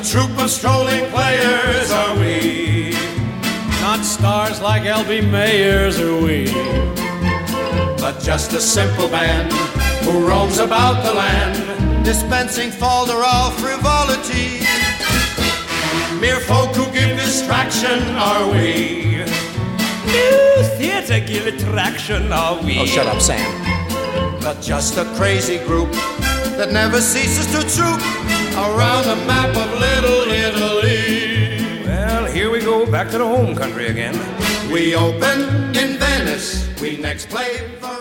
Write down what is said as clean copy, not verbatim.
troupe of strolling players are we. Not stars like L.B. Mayers are we, but just a simple band who roams about the land, dispensing folderol frivolity. Mere folk who give distraction are we. New theatre give attraction are we. Oh, shut up, Sam. But just a crazy group that never ceases to troop around the map of Little Italy. Well, here we go back to the home country again. We open in Venice, we next play for